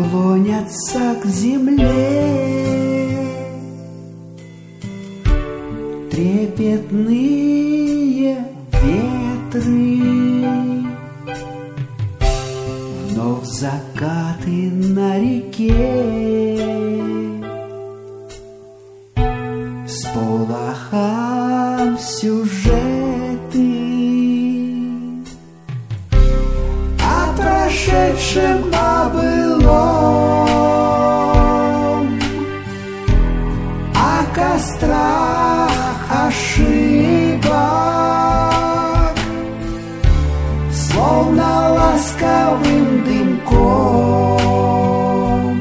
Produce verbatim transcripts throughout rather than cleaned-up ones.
клонятся к земле трепетные ветры, вновь закаты на реке, с полохам сюжеты о прошедшем, о былом, о кострах ошибок, словно ласковым дымком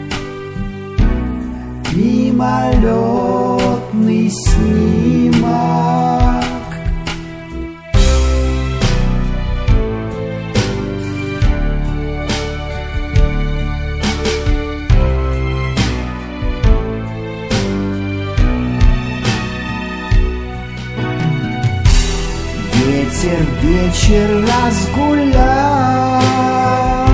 мимолетный снимок. Ветер вечер разгулял,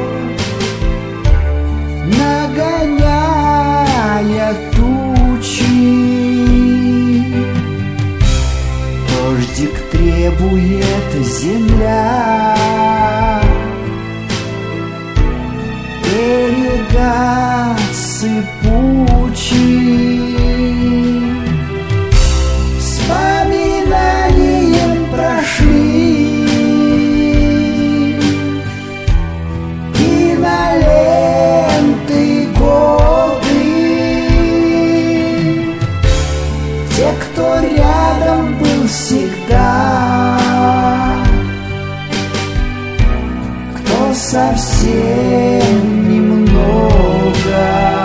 нагоняя тучи. Дождик требует земля, берега сыпучие. Вспоминанием прошли киноленты годы. Те, кто рядом был всегда, кто совсем немного.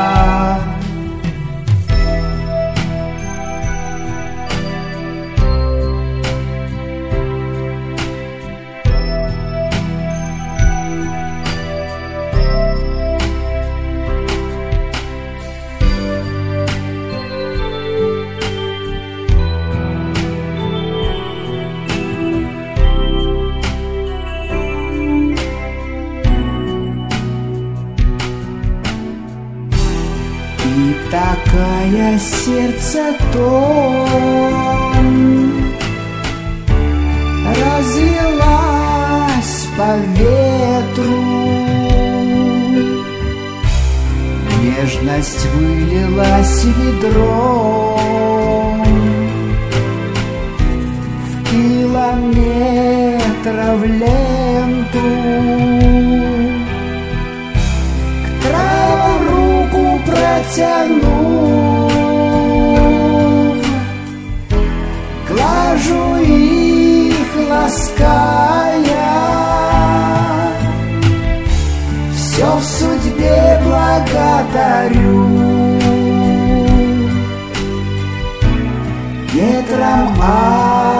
И такая сердце тон разлилась по ветру, нежность вылилась ведром в километров ленту. К травам руку протянув, глажу их, лаская. Все в судьбе благодарю, ветром